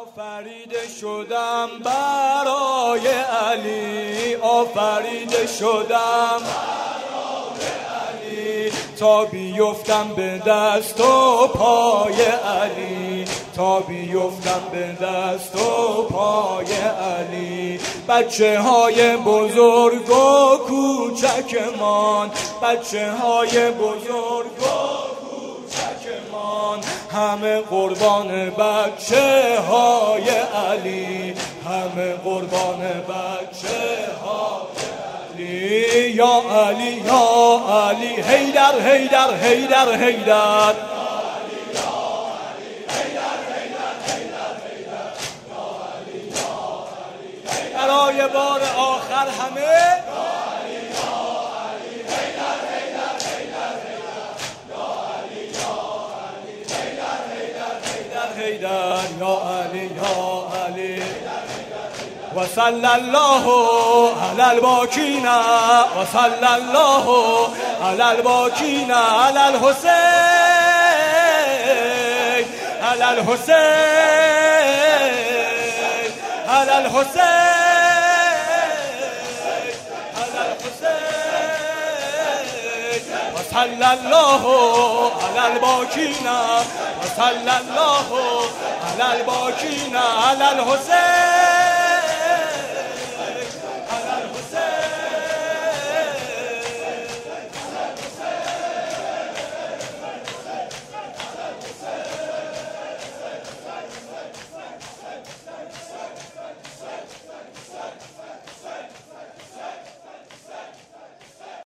آفریده شدم برای علی، آفریده شدم برای علی، تا بیفتم به دست و پای علی، تا بیفتم به دست و پای علی. بچه های بزرگ و کوچکمان، بچه های بزرگ و کوچکمان، همه قربان بچه های علی، همه قربان بچه های علی. یا علی یا علی، حیدر حیدر حیدر حیدر، برای بار آخر همه حیدر یا علی یا علی. و صلی الله علی الباکین و صلی الله علی الباکین علی الحسین علی الحسین علی الحسین علی الحسین. و صلی الله علی الباکین و صلی الله علی الباکین علی الحسین.